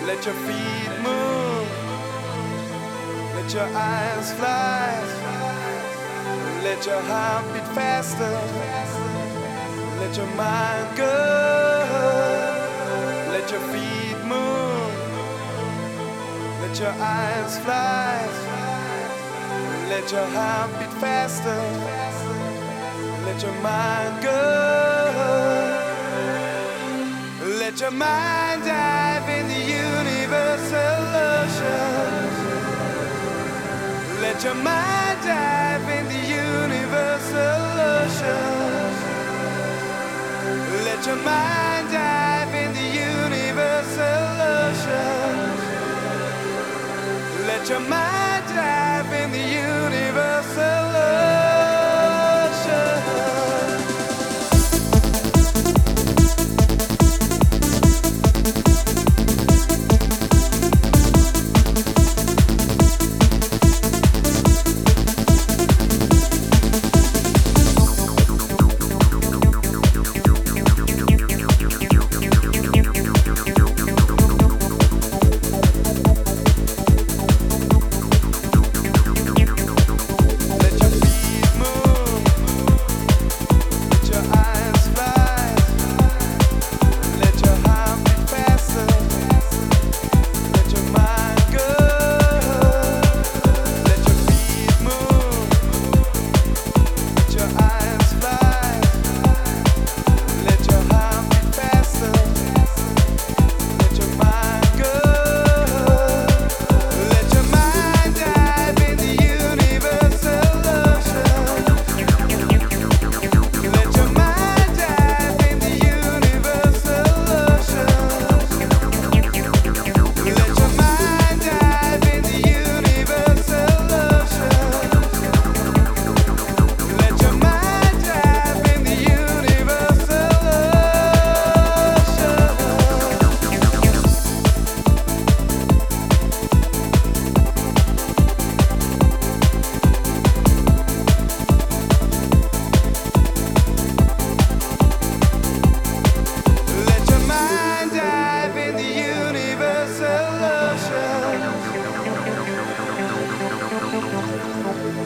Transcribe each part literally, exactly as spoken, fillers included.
Let your feet move, let your eyes fly, let your heart beat faster, let your mind go. Let your feet move, let your eyes fly, let your heart beat faster, let your mind go. Let your mind dive in the universal ocean. Let your mind dive in the universal ocean. Let your mind dive in the universal ocean. Let your mind dive in the universal ocean.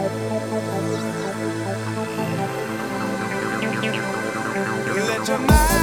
Let your mind